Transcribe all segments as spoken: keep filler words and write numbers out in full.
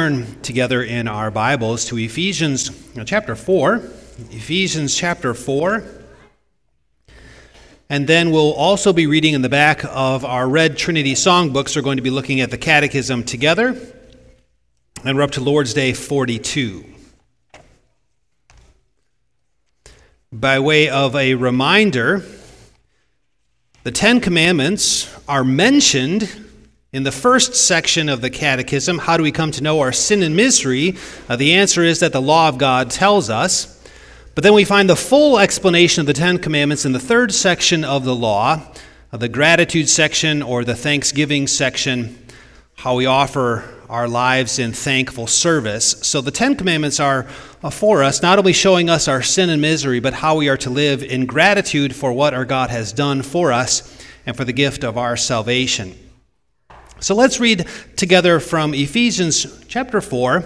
turn together in our Bibles to Ephesians chapter four. Ephesians chapter four. And then we'll also be reading in the back of our Red Trinity songbooks. We're going to be looking at the Catechism together. And we're up to Lord's Day forty-two. By way of a reminder, the Ten Commandments are mentioned in the first section of the Catechism. How do we come to know our sin and misery? Uh, the answer is that the law of God tells us. But then we find the full explanation of the Ten Commandments in the third section of the law, uh, the gratitude section or the thanksgiving section, how we offer our lives in thankful service. So the Ten Commandments are uh, for us, not only showing us our sin and misery, but how we are to live in gratitude for what our God has done for us and for the gift of our salvation. So let's read together from Ephesians chapter four,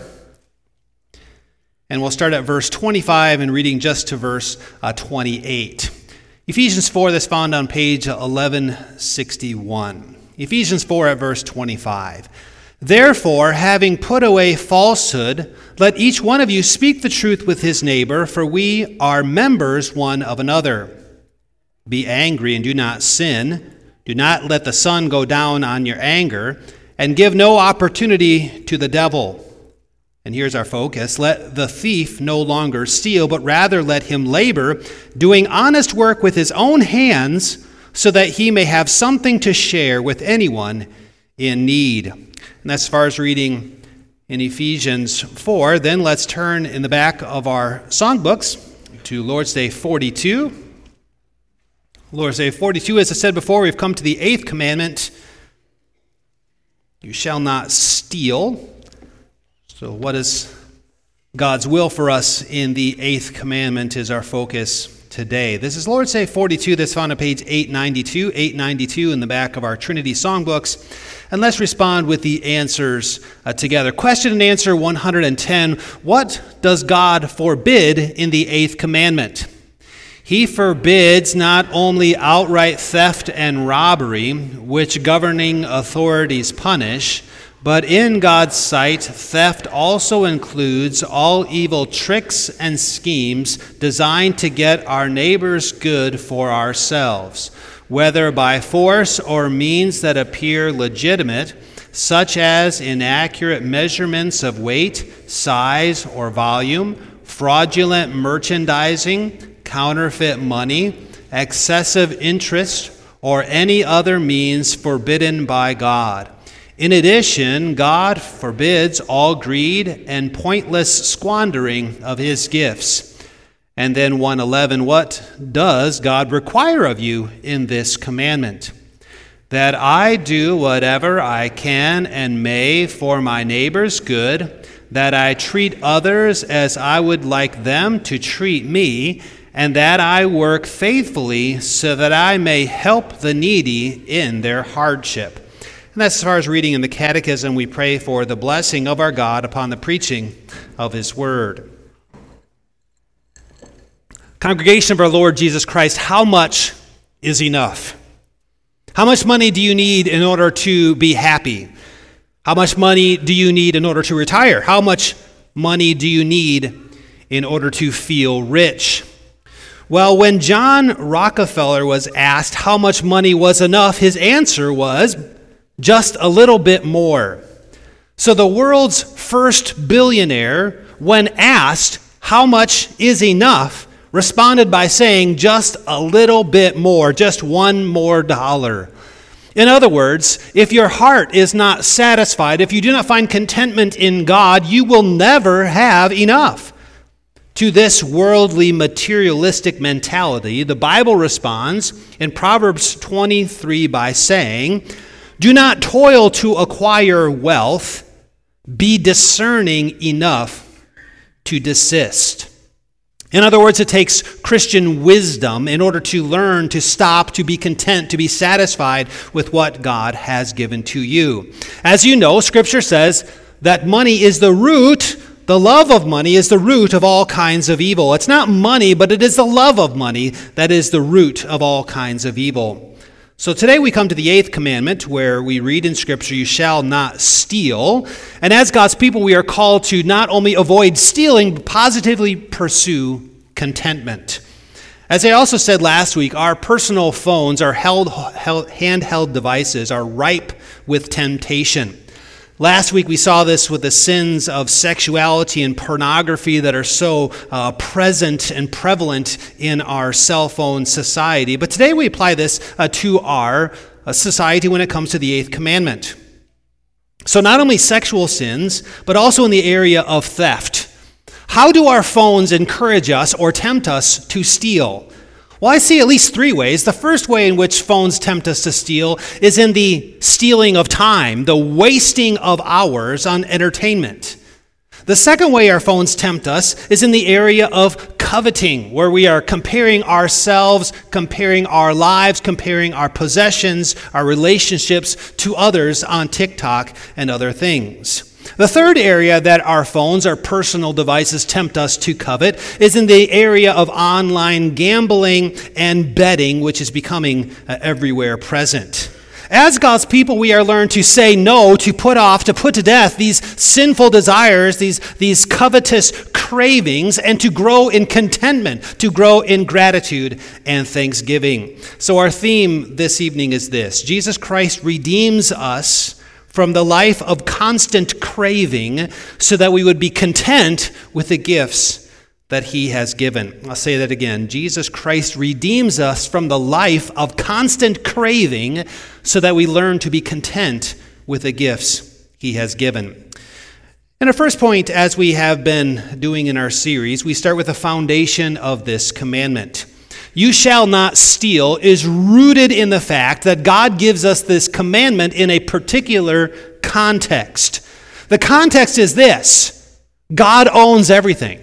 and we'll start at verse twenty-five and reading just to verse uh, twenty-eight. Ephesians four, that's found on page eleven sixty-one. Ephesians four at verse twenty-five. Therefore, having put away falsehood, let each one of you speak the truth with his neighbor, for we are members one of another. Be angry and do not sin. Do not let the sun go down on your anger, and give no opportunity to the devil. And here's our focus. Let the thief no longer steal, but rather let him labor, doing honest work with his own hands, so that he may have something to share with anyone in need. And that's as far as reading in Ephesians four. Then let's turn in the back of our songbooks to Lord's Day forty-two. Lord's Day forty-two, as I said before, we've come to the eighth commandment. You shall not steal. So what is God's will for us in the eighth commandment is our focus today. This is Lord's Day forty-two that's found on page eight ninety-two, eight ninety-two in the back of our Trinity songbooks. And let's respond with the answers uh, together. Question and answer one hundred ten. What does God forbid in the eighth commandment? He forbids not only outright theft and robbery, which governing authorities punish, but in God's sight, theft also includes all evil tricks and schemes designed to get our neighbor's good for ourselves, whether by force or means that appear legitimate, such as inaccurate measurements of weight, size, or volume, fraudulent merchandising, counterfeit money, excessive interest, or any other means forbidden by God. In addition, God forbids all greed and pointless squandering of his gifts. And then one eleven, what does God require of you in this commandment? That I do whatever I can and may for my neighbor's good, that I treat others as I would like them to treat me, and that I work faithfully so that I may help the needy in their hardship. And that's as far as reading in the Catechism. We pray for the blessing of our God upon the preaching of his word. Congregation of our Lord Jesus Christ, how much is enough? How much money do you need in order to be happy? How much money do you need in order to retire? How much money do you need in order to feel rich? Well, when John Rockefeller was asked how much money was enough, his answer was just a little bit more. So the world's first billionaire, when asked how much is enough, responded by saying just a little bit more, just one more dollar. In other words, if your heart is not satisfied, if you do not find contentment in God, you will never have enough. To this worldly materialistic mentality, the Bible responds in Proverbs twenty-three by saying, do not toil to acquire wealth, be discerning enough to desist. In other words, it takes Christian wisdom in order to learn to stop, to be content, to be satisfied with what God has given to you. As you know, Scripture says that money is the root, the love of money is the root of all kinds of evil. It's not money, but it is the love of money that is the root of all kinds of evil. So today we come to the eighth commandment where we read in Scripture, you shall not steal. And as God's people, we are called to not only avoid stealing, but positively pursue contentment. As I also said last week, our personal phones, our held, held, handheld devices are ripe with temptation. Last week we saw this with the sins of sexuality and pornography that are so uh, present and prevalent in our cell phone society. But today we apply this uh, to our uh, society when it comes to the eighth commandment. So not only sexual sins, but also in the area of theft. How do our phones encourage us or tempt us to steal? Well, I see at least three ways. The first way in which phones tempt us to steal is in the stealing of time, the wasting of hours on entertainment. The second way our phones tempt us is in the area of coveting, where we are comparing ourselves, comparing our lives, comparing our possessions, our relationships to others on TikTok and other things. The third area that our phones, our personal devices, tempt us to covet is in the area of online gambling and betting, which is becoming uh, everywhere present. As God's people, we are learned to say no, to put off, to put to death these sinful desires, these, these covetous cravings, and to grow in contentment, to grow in gratitude and thanksgiving. So our theme this evening is this: Jesus Christ redeems us from the life of constant craving so that we would be content with the gifts that he has given. I'll say that again. Jesus Christ redeems us from the life of constant craving so that we learn to be content with the gifts he has given. And our first point, as we have been doing in our series, we start with the foundation of this commandment. You shall not steal is rooted in the fact that God gives us this commandment in a particular context. The context is this: God owns everything.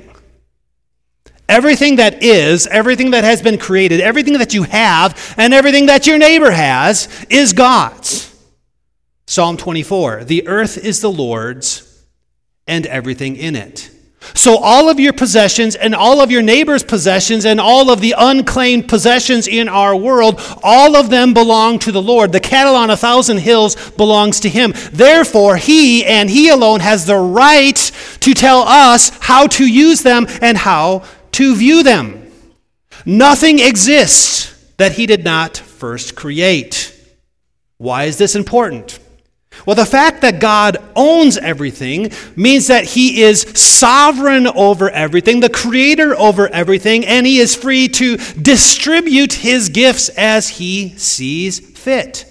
Everything that is, everything that has been created, everything that you have, and everything that your neighbor has is God's. Psalm twenty-four, the earth is the Lord's and everything in it. So all of your possessions and all of your neighbor's possessions and all of the unclaimed possessions in our world, all of them belong to the Lord. The cattle on a thousand hills belongs to him. Therefore, he and he alone has the right to tell us how to use them and how to view them. Nothing exists that he did not first create. Why is this important? Well, the fact that God owns everything means that he is sovereign over everything, the creator over everything, and he is free to distribute his gifts as he sees fit.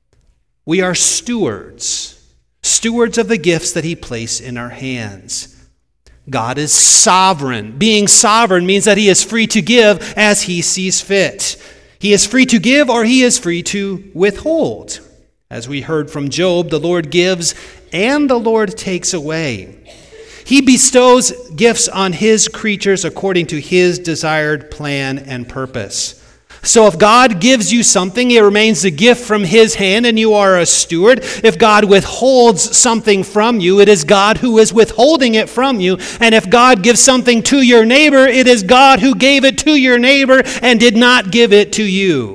We are stewards, stewards of the gifts that he placed in our hands. God is sovereign. Being sovereign means that he is free to give as he sees fit. He is free to give or he is free to withhold. As we heard from Job, the Lord gives and the Lord takes away. He bestows gifts on his creatures according to his desired plan and purpose. So if God gives you something, it remains a gift from his hand and you are a steward. If God withholds something from you, it is God who is withholding it from you. And if God gives something to your neighbor, it is God who gave it to your neighbor and did not give it to you.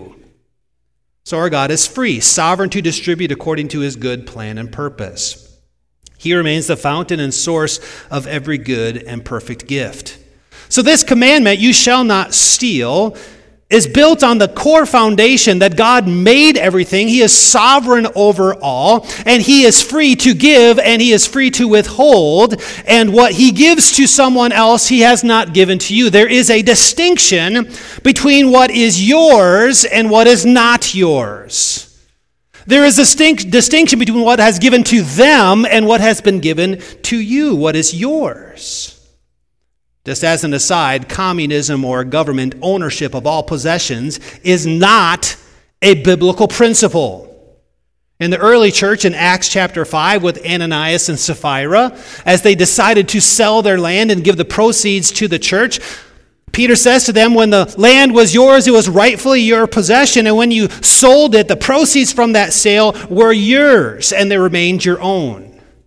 So our God is free, sovereign to distribute according to his good plan and purpose. He remains the fountain and source of every good and perfect gift. So this commandment, you shall not steal, is built on the core foundation that God made everything. He is sovereign over all, and he is free to give, and he is free to withhold. And what he gives to someone else, he has not given to you. There is a distinction between what is yours and what is not yours. There is a distinct, distinction between what has given to them and what has been given to you, what is yours. Just as an aside, communism or government ownership of all possessions is not a biblical principle. In the early church in Acts chapter five with Ananias and Sapphira, as they decided to sell their land and give the proceeds to the church, Peter says to them, when the land was yours, it was rightfully your possession, and when you sold it, the proceeds from that sale were yours, and they remained your own.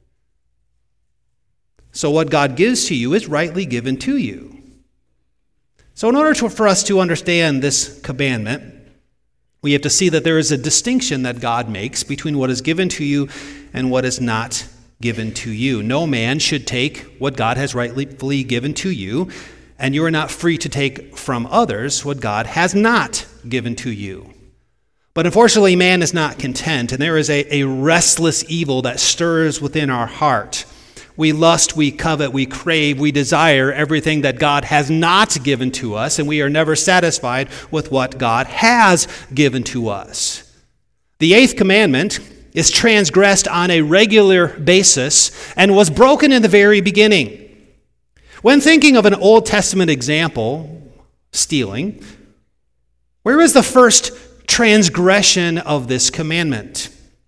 So what God gives to you is rightly given to you. So in order to, for us to understand this commandment, we have to see that there is a distinction that God makes between what is given to you and what is not given to you. No man should take what God has rightfully given to you, and you are not free to take from others what God has not given to you. But unfortunately, man is not content, and there is a, a restless evil that stirs within our heart. We lust, we covet, we crave, we desire everything that God has not given to us, and we are never satisfied with what God has given to us. The eighth commandment is transgressed on a regular basis and was broken in the very beginning. When thinking of an Old Testament example, stealing, where is the first transgression of this commandment?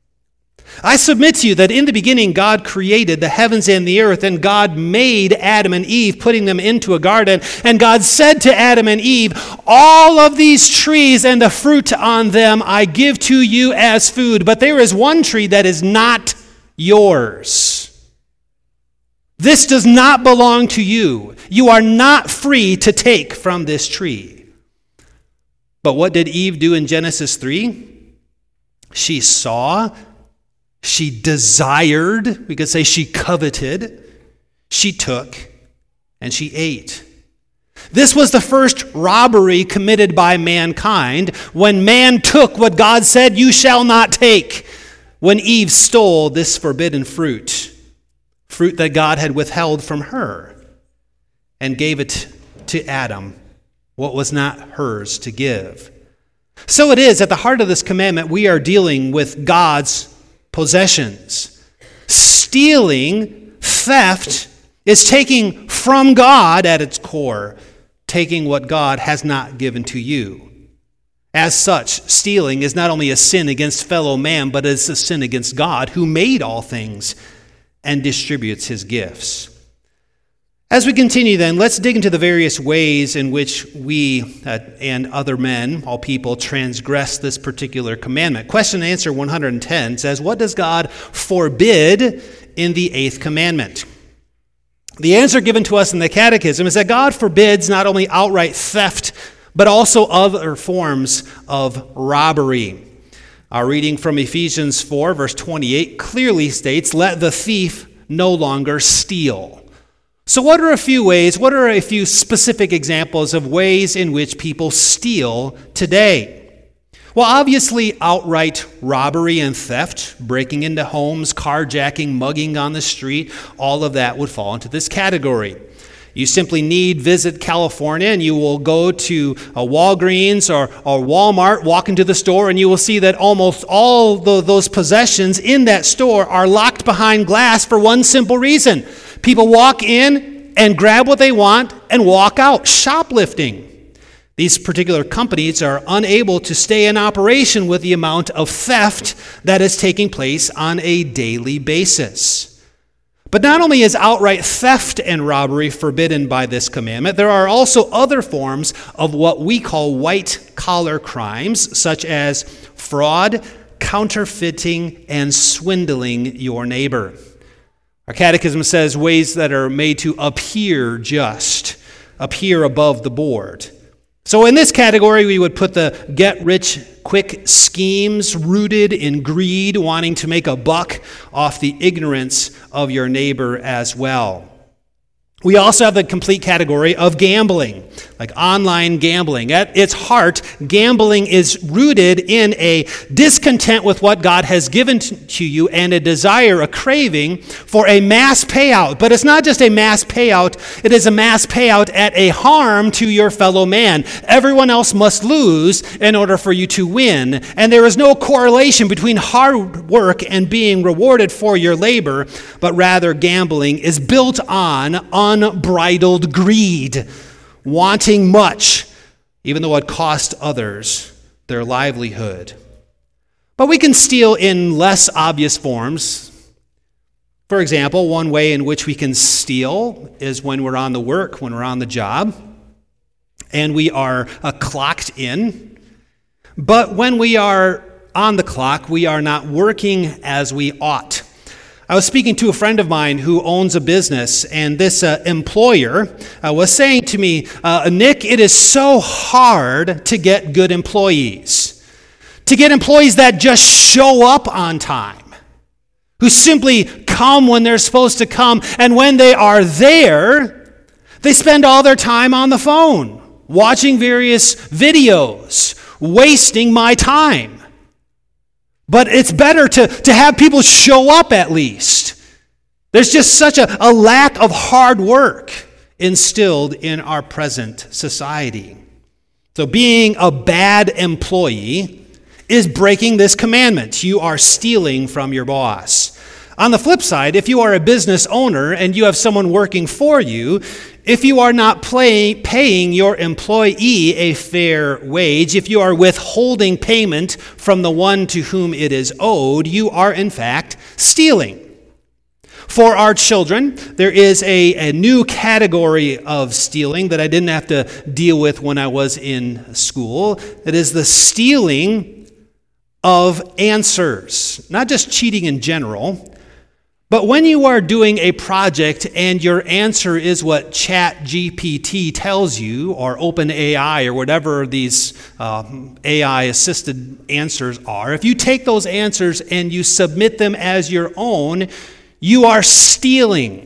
I submit to you that in the beginning God created the heavens and the earth, and God made Adam and Eve, putting them into a garden. And God said to Adam and Eve, all of these trees and the fruit on them I give to you as food, but there is one tree that is not yours. This does not belong to you. You are not free to take from this tree. But what did Eve do in Genesis three? She saw, she desired, we could say she coveted, she took, and she ate. This was the first robbery committed by mankind when man took what God said, you shall not take, when Eve stole this forbidden fruit. Fruit that God had withheld from her, and gave it to Adam, what was not hers to give. So it is, at the heart of this commandment, we are dealing with God's possessions. Stealing, theft, is taking from God at its core, taking what God has not given to you. As such, stealing is not only a sin against fellow man, but it's a sin against God, who made all things and distributes his gifts. As we continue then, let's dig into the various ways in which we uh, and other men, all people, transgress this particular commandment. Question and answer one hundred ten says, what does God forbid in the eighth commandment? The answer given to us in the Catechism is that God forbids not only outright theft, but also other forms of robbery. Our reading from Ephesians four, verse twenty-eight, clearly states, let the thief no longer steal. So what are a few ways, what are a few specific examples of ways in which people steal today? Well, obviously, outright robbery and theft, breaking into homes, carjacking, mugging on the street, all of that would fall into this category. You simply need visit California, and you will go to a Walgreens or, or Walmart, walk into the store, and you will see that almost all the, those possessions in that store are locked behind glass for one simple reason. People walk in and grab what they want and walk out, shoplifting. These particular companies are unable to stay in operation with the amount of theft that is taking place on a daily basis. But not only is outright theft and robbery forbidden by this commandment, there are also other forms of what we call white-collar crimes, such as fraud, counterfeiting, and swindling your neighbor. Our catechism says ways that are made to appear just, appear above the board. So in this category, we would put the get-rich-quick schemes rooted in greed, wanting to make a buck off the ignorance of your neighbor as well. We also have the complete category of gambling, like online gambling. At its heart, gambling is rooted in a discontent with what God has given to you and a desire, a craving for a mass payout. But it's not just a mass payout, it is a mass payout at a harm to your fellow man. Everyone else must lose in order for you to win. And there is no correlation between hard work and being rewarded for your labor, but rather gambling is built on unbridled greed, wanting much, even though it cost others their livelihood. But we can steal in less obvious forms. For example, one way in which we can steal is when we're on the work, when we're on the job, and we are uh, clocked in. But when we are on the clock, we are not working as we ought. I was speaking to a friend of mine who owns a business, and this uh, employer uh, was saying to me, uh, Nick, it is so hard to get good employees. to get employees that just show up on time, who simply come when they're supposed to come, and when they are there, they spend all their time on the phone, watching various videos, wasting my time. But it's better to, to have people show up at least. There's just such a, a lack of hard work instilled in our present society. So being a bad employee is breaking this commandment. You are stealing from your boss. On the flip side, if you are a business owner and you have someone working for you, if you are not play, paying your employee a fair wage, if you are withholding payment from the one to whom it is owed, you are in fact stealing. For our children, there is a, a new category of stealing that I didn't have to deal with when I was in school. It is the stealing of answers, not just cheating in general. But when you are doing a project and your answer is what Chat G P T tells you, or OpenAI, or whatever these um, A I-assisted answers are, if you take those answers and you submit them as your own, you are stealing.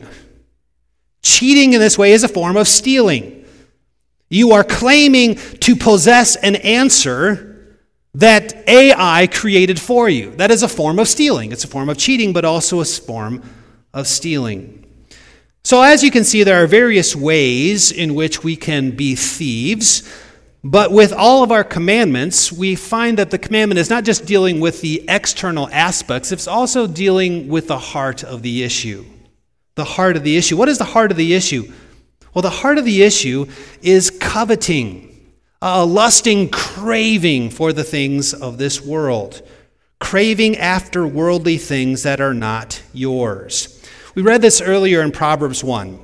Cheating in this way is a form of stealing. You are claiming to possess an answer that A I created for you. That is a form of stealing. It's a form of cheating, but also a form of stealing. So as you can see, there are various ways in which we can be thieves, but with all of our commandments, we find that the commandment is not just dealing with the external aspects, it's also dealing with the heart of the issue. The heart of the issue. What is the heart of the issue? Well, the heart of the issue is coveting. A lusting craving for the things of this world, craving after worldly things that are not yours. We read this earlier in Proverbs one.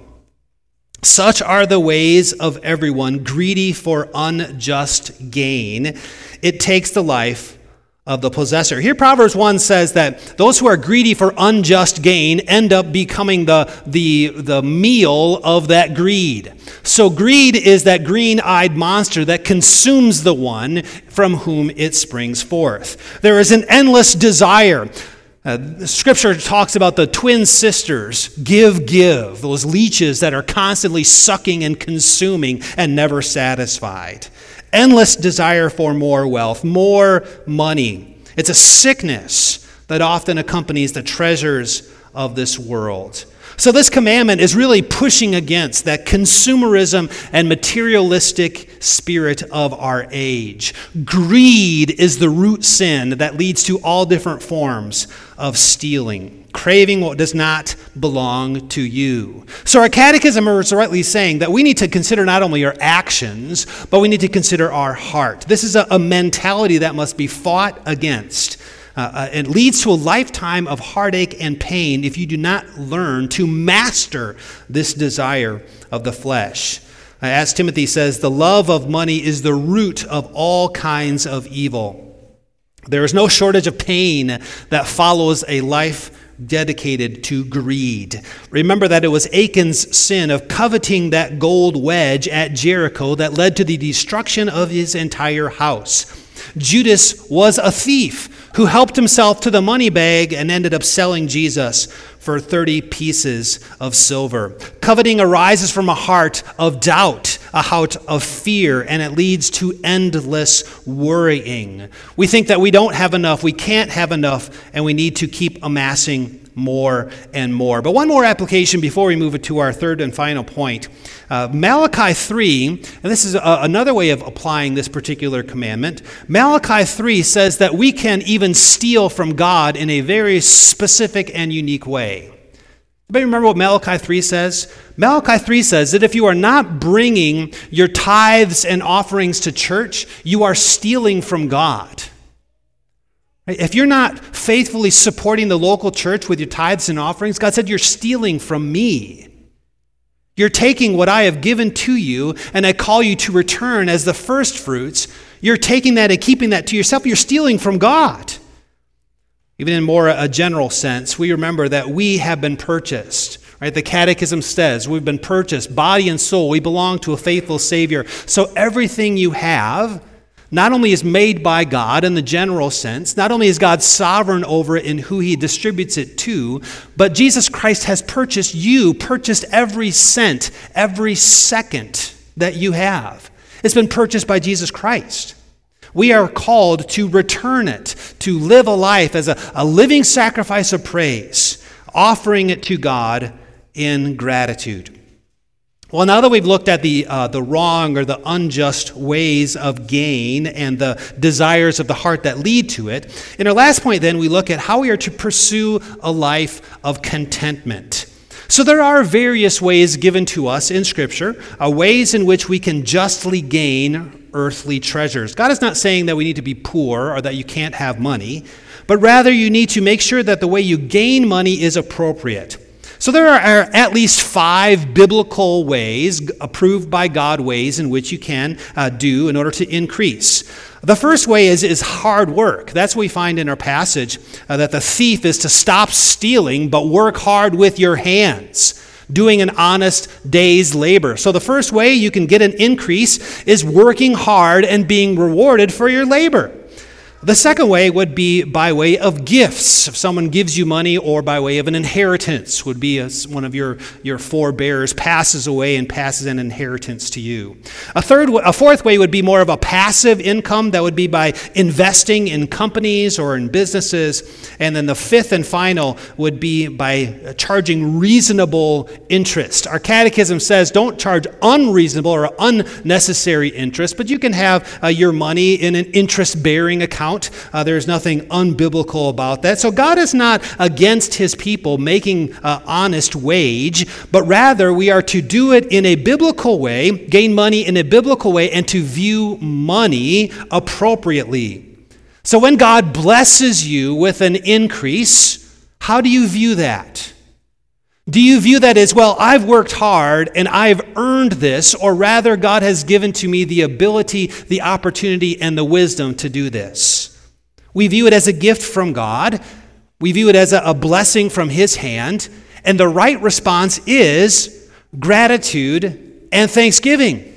Such are the ways of everyone greedy for unjust gain. It takes the life of the possessor. Here Proverbs one says that those who are greedy for unjust gain end up becoming the, the, the meal of that greed. So greed is that green-eyed monster that consumes the one from whom it springs forth. There is an endless desire. Uh, scripture talks about the twin sisters, give, give, those leeches that are constantly sucking and consuming and never satisfied. Endless desire for more wealth, more money. It's a sickness that often accompanies the treasures of this world. So this commandment is really pushing against that consumerism and materialistic spirit of our age. Greed is the root sin that leads to all different forms of stealing, craving what does not belong to you. So our catechism is rightly saying that we need to consider not only our actions, but we need to consider our heart. This is a, a mentality that must be fought against. Uh, uh, it leads to a lifetime of heartache and pain if you do not learn to master this desire of the flesh. Uh, as Timothy says, the love of money is the root of all kinds of evil. There is no shortage of pain that follows a life dedicated to greed. Remember that it was Achan's sin of coveting that gold wedge at Jericho that led to the destruction of his entire house. Judas was a thief who helped himself to the money bag and ended up selling Jesus for thirty pieces of silver. Coveting arises from a heart of doubt, a heart of fear, and it leads to endless worrying. We think that we don't have enough, we can't have enough, and we need to keep amassing more and more. But one more application before we move to our third and final point. Uh, Malachi three, and this is a, another way of applying this particular commandment. Malachi three says that we can even steal from God in a very specific and unique way. Anybody remember what Malachi three says? Malachi three says that if you are not bringing your tithes and offerings to church, you are stealing from God. If you're not faithfully supporting the local church with your tithes and offerings, God said, you're stealing from me. You're taking what I have given to you, and I call you to return as the first fruits. You're taking that and keeping that to yourself. You're stealing from God. Even in more a general sense, we remember that we have been purchased. Right? The Catechism says we've been purchased, body and soul. We belong to a faithful Savior. So everything you have, not only is made by God in the general sense, not only is God sovereign over it in who he distributes it to, but Jesus Christ has purchased you, purchased every cent, every second that you have. It's been purchased by Jesus Christ. We are called to return it, to live a life as a, a living sacrifice of praise, offering it to God in gratitude. Well, now that we've looked at the uh, the wrong or the unjust ways of gain and the desires of the heart that lead to it, in our last point then we look at how we are to pursue a life of contentment. So there are various ways given to us in Scripture, uh, ways in which we can justly gain earthly treasures. God is not saying that we need to be poor or that you can't have money, but rather you need to make sure that the way you gain money is appropriate. So there are at least five biblical ways, approved by God ways, in which you can uh, do in order to increase. The first way is, is hard work. That's what we find in our passage, uh, that the thief is to stop stealing, but work hard with your hands, doing an honest day's labor. So the first way you can get an increase is working hard and being rewarded for your labor. The second way would be by way of gifts. If someone gives you money, or by way of an inheritance, would be as one of your, your forebears passes away and passes an inheritance to you. A third, a fourth way would be more of a passive income. That would be by investing in companies or in businesses. And then the fifth and final would be by charging reasonable interest. Our catechism says don't charge unreasonable or unnecessary interest, but you can have uh, your money in an interest-bearing account. Uh, there's nothing unbiblical about that. So God is not against his people making uh, honest wage, but rather we are to do it in a biblical way, gain money in a biblical way, and to view money appropriately. So when God blesses you with an increase, how do you view that? Do you view that as, well, I've worked hard and I've earned this, or rather God has given to me the ability, the opportunity, and the wisdom to do this? We view it as a gift from God. We view it as a, a blessing from his hand. And the right response is gratitude and thanksgiving.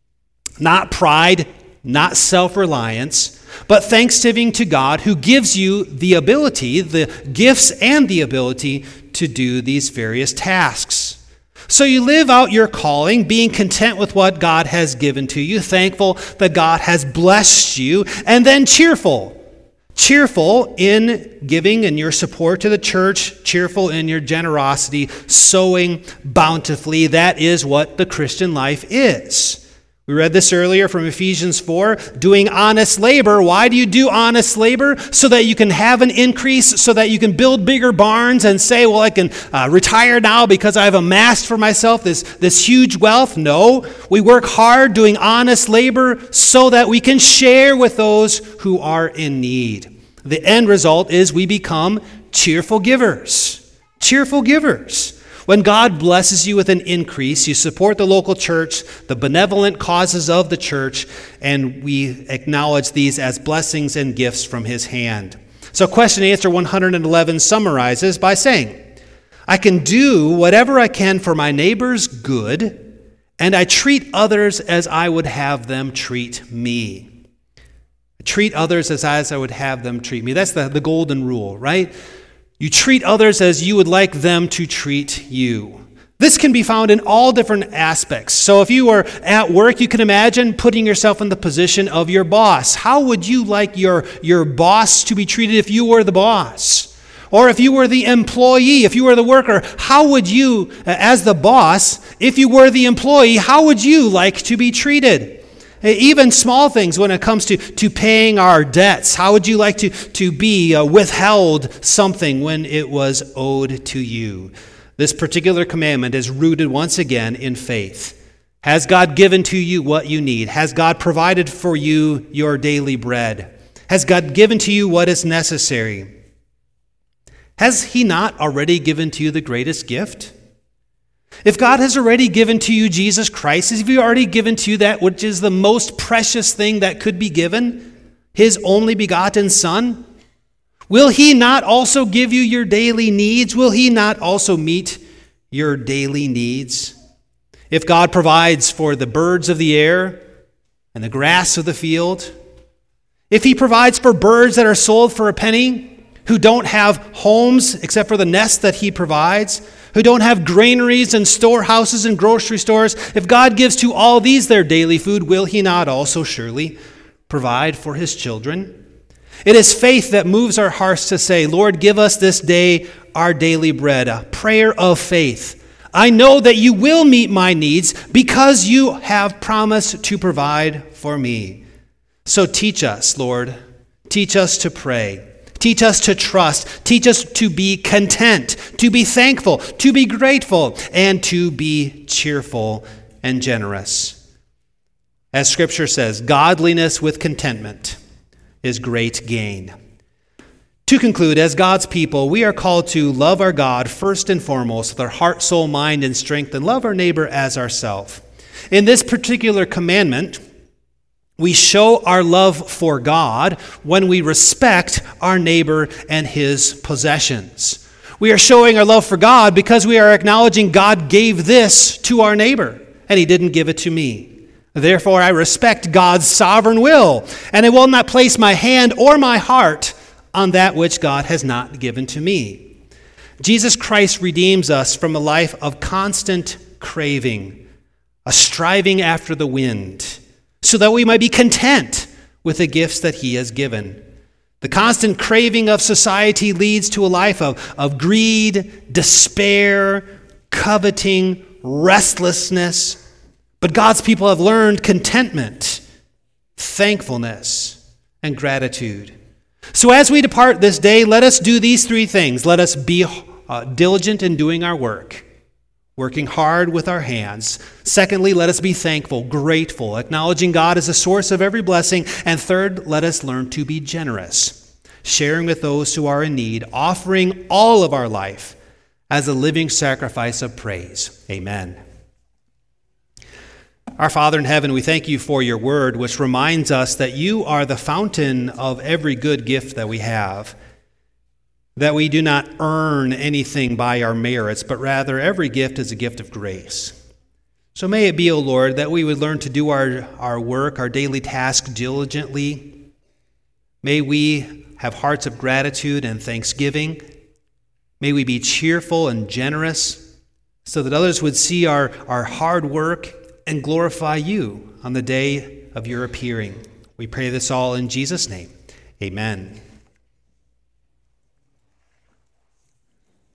Not pride, not self-reliance, but thanksgiving to God who gives you the ability, the gifts and the ability to do these various tasks. So you live out your calling, being content with what God has given to you, thankful that God has blessed you, and then cheerful. Cheerful in giving and your support to the church, cheerful in your generosity, sowing bountifully. That is what the Christian life is. We read this earlier from Ephesians four, doing honest labor. Why do you do honest labor? So that you can have an increase, so that you can build bigger barns and say, well, I can uh, retire now because I've amassed for myself this, this huge wealth. No, we work hard doing honest labor so that we can share with those who are in need. The end result is we become cheerful givers. Cheerful givers. When God blesses you with an increase, you support the local church, the benevolent causes of the church, and we acknowledge these as blessings and gifts from his hand. So question and answer one hundred eleven summarizes by saying, I can do whatever I can for my neighbor's good, and I treat others as I would have them treat me. I treat others as, as I would have them treat me. That's the, the golden rule, right? You treat others as you would like them to treat you. This can be found in all different aspects. So if you were at work, you can imagine putting yourself in the position of your boss. How would you like your, your boss to be treated if you were the boss? Or if you were the employee, if you were the worker, how would you, as the boss, if you were the employee, how would you like to be treated? Even small things when it comes to, to paying our debts. How would you like to, to be uh, withheld something when it was owed to you? This particular commandment is rooted once again in faith. Has God given to you what you need? Has God provided for you your daily bread? Has God given to you what is necessary? Has he not already given to you the greatest gift? If God has already given to you Jesus Christ, has he already given to you that which is the most precious thing that could be given, his only begotten Son? Will he not also give you your daily needs? Will he not also meet your daily needs? If God provides for the birds of the air and the grass of the field, If he provides for birds that are sold for a penny, who don't have homes except for the nest that he provides, who don't have granaries and storehouses and grocery stores, if God gives to all these their daily food, will he not also surely provide for his children? It is faith that moves our hearts to say, Lord, give us this day our daily bread, a prayer of faith. I know that you will meet my needs because you have promised to provide for me. So teach us, Lord. Teach us to pray. Teach us to trust. Teach us to be content, to be thankful, to be grateful, and to be cheerful and generous. As Scripture says, godliness with contentment is great gain. To conclude, as God's people, we are called to love our God first and foremost with our heart, soul, mind, and strength, and love our neighbor as ourselves. In this particular commandment, we show our love for God when we respect our neighbor and his possessions. We are showing our love for God because we are acknowledging God gave this to our neighbor, and he didn't give it to me. Therefore, I respect God's sovereign will, and I will not place my hand or my heart on that which God has not given to me. Jesus Christ redeems us from a life of constant craving, a striving after the wind, so that we might be content with the gifts that he has given. The constant craving of society leads to a life of, of greed, despair, coveting, restlessness. But God's people have learned contentment, thankfulness, and gratitude. So as we depart this day, let us do these three things. Let us be uh, diligent in doing our work, working hard with our hands. Secondly, let us be thankful, grateful, acknowledging God as the source of every blessing. And third, let us learn to be generous, sharing with those who are in need, offering all of our life as a living sacrifice of praise. Amen. Our Father in heaven, we thank you for your word, which reminds us that you are the fountain of every good gift that we have, that we do not earn anything by our merits, but rather every gift is a gift of grace. So may it be, O Lord, that we would learn to do our, our work, our daily task diligently. May we have hearts of gratitude and thanksgiving. May we be cheerful and generous so that others would see our, our hard work and glorify you on the day of your appearing. We pray this all in Jesus' name. Amen.